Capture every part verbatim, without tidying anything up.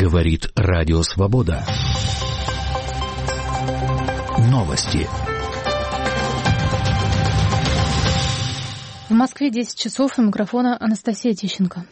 Говорит Радио Свобода. Новости. В Москве десять часов, у микрофона Анастасия Тищенко.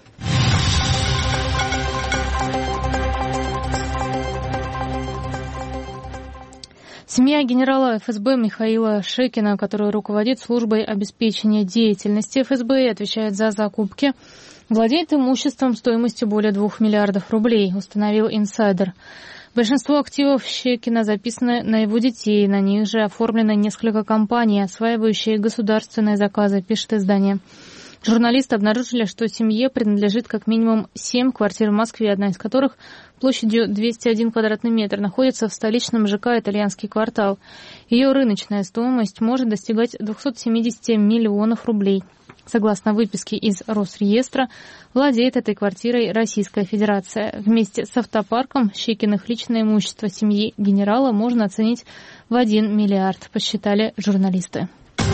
Семья генерала эф эс бэ Михаила Шекина, который руководит службой обеспечения деятельности эф эс бэ и отвечает за закупки, владеет имуществом стоимостью более двух миллиардов рублей, установил инсайдер. Большинство активов Шекина записаны на его детей, на них же оформлено несколько компаний, осваивающие государственные заказы, пишет издание. Журналисты обнаружили, что семье принадлежит как минимум семь квартир в Москве, одна из которых площадью двести один квадратный метр находится в столичном ЖК «Итальянский квартал». Ее рыночная стоимость может достигать двухсот семидесяти миллионов рублей. Согласно выписке из Росреестра, владеет этой квартирой Российская Федерация. Вместе с автопарком Шекиных личное имущество семьи генерала можно оценить в один миллиард, посчитали журналисты.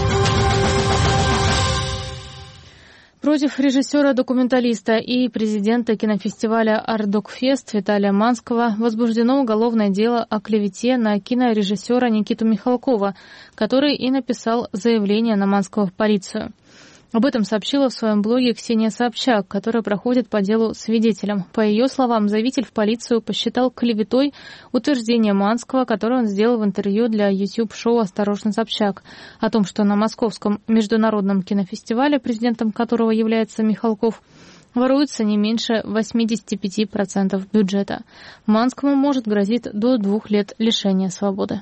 Против режиссера-документалиста и президента кинофестиваля «Ардокфест» Виталия Манского возбуждено уголовное дело о клевете на кинорежиссера Никиту Михалкова, который и написал заявление на Манского в полицию. Об этом сообщила в своем блоге Ксения Собчак, которая проходит по делу свидетелем. По ее словам, заявитель в полицию посчитал клеветой утверждение Манского, которое он сделал в интервью для YouTube-шоу «Осторожно, Собчак», о том, что на Московском международном кинофестивале, президентом которого является Михалков, воруется не меньше восемьдесят пять процентов бюджета. Манскому может грозить до двух лет лишения свободы.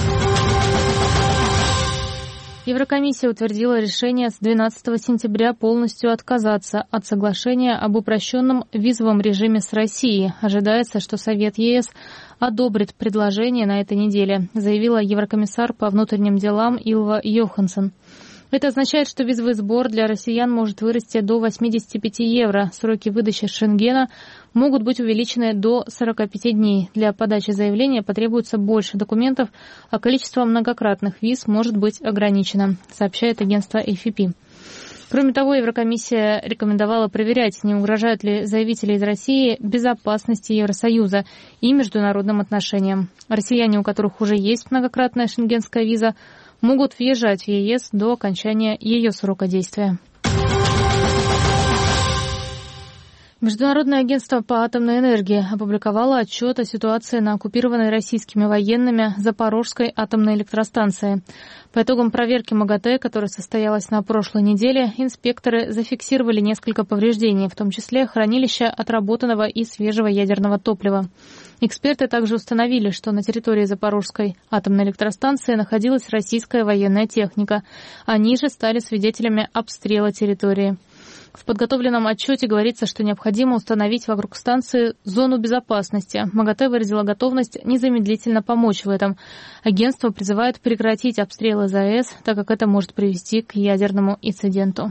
Еврокомиссия утвердила решение с двенадцатого сентября полностью отказаться от соглашения об упрощенном визовом режиме с Россией. Ожидается, что Совет е эс одобрит предложение на этой неделе, заявила еврокомиссар по внутренним делам Илва Йоханссон. Это означает, что визовый сбор для россиян может вырасти до восемьдесят пять евро. Сроки выдачи Шенгена могут быть увеличены до сорок пять дней. Для подачи заявления потребуется больше документов, а количество многократных виз может быть ограничено, сообщает агентство эй эф пи. Кроме того, Еврокомиссия рекомендовала проверять, не угрожают ли заявители из России безопасности Евросоюза и международным отношениям. Россияне, у которых уже есть многократная шенгенская виза, могут въезжать в е эс до окончания ее срока действия. Международное агентство по атомной энергии опубликовало отчет о ситуации на оккупированной российскими военными Запорожской атомной электростанции. По итогам проверки МАГАТЭ, которая состоялась на прошлой неделе, инспекторы зафиксировали несколько повреждений, в том числе хранилища отработанного и свежего ядерного топлива. Эксперты также установили, что на территории Запорожской атомной электростанции находилась российская военная техника. Они же стали свидетелями обстрела территории. В подготовленном отчете говорится, что необходимо установить вокруг станции зону безопасности. МАГАТЭ выразила готовность незамедлительно помочь в этом. Агентство призывает прекратить обстрелы ЗАЭС, так как это может привести к ядерному инциденту.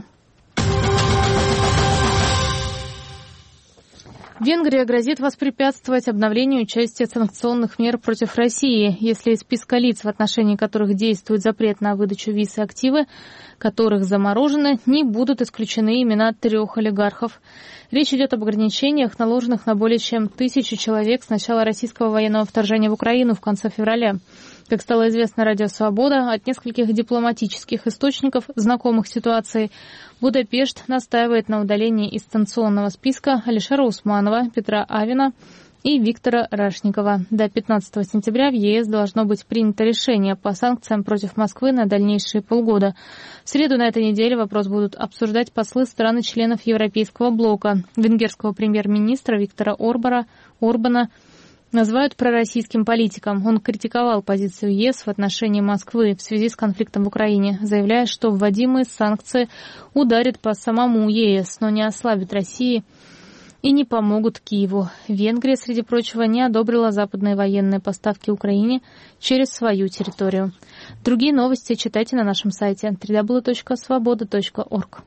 Венгрия грозит воспрепятствовать обновлению части санкционных мер против России, если из списка лиц, в отношении которых действует запрет на выдачу виз и активы, которых заморожены, не будут исключены имена трех олигархов. Речь идет об ограничениях, наложенных на более чем тысячу человек с начала российского военного вторжения в Украину в конце февраля. Как стало известно Радио Свобода, от нескольких дипломатических источников, знакомых ситуации, Будапешт настаивает на удалении из санкционного списка Алишера Усманова, Петра Авина и Виктора Рашникова. До пятнадцатого сентября в е эс должно быть принято решение по санкциям против Москвы на дальнейшие полгода. В среду на этой неделе вопрос будут обсуждать послы стран-членов Европейского блока. Венгерского премьер-министра Виктора Орбана, Орбана называют пророссийским политиком. Он критиковал позицию е эс в отношении Москвы в связи с конфликтом в Украине, заявляя, что вводимые санкции ударят по самому е эс, но не ослабят России и не помогут Киеву. Венгрия, среди прочего, не одобрила западные военные поставки Украине через свою территорию. Другие новости читайте на нашем сайте дабл ю дабл ю дабл ю точка свобода точка орг.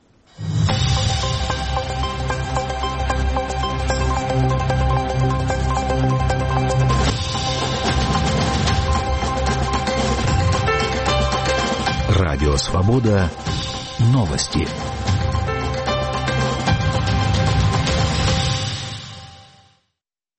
Радио Свобода. Новости.